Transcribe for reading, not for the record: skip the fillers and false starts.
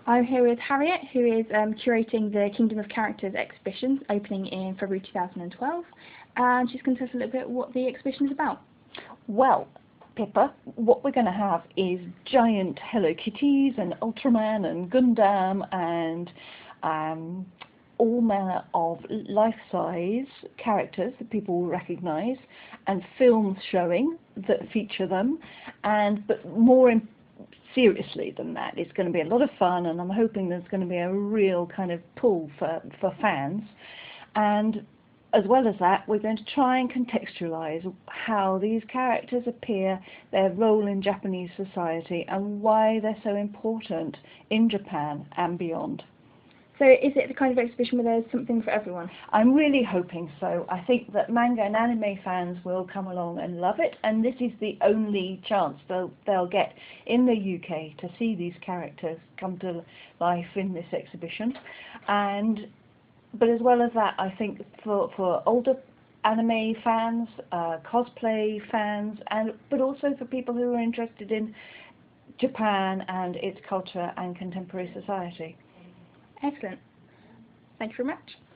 I'm here with Harriet, who is curating the Kingdom of Characters exhibition opening in February 2012, and she's going to tell us a little bit what the exhibition is about. Well, Pippa, what we're going to have is giant Hello Kitties and Ultraman and Gundam and all manner of life-size characters that people will recognise, and films showing that feature them, but more seriously than that, it's going to be a lot of fun, and I'm hoping there's going to be a real kind of pull for fans. And as well as that, we're going to try and contextualise how these characters appear, their role in Japanese society, and why they're so important in Japan and beyond. So is it the kind of exhibition where there's something for everyone? I'm really hoping so. I think that manga and anime fans will come along and love it, and this is the only chance they'll get in the UK to see these characters come to life in this exhibition. But as well as that, I think for older anime fans, cosplay fans, but also for people who are interested in Japan and its culture and contemporary society. Excellent. Thank you very much.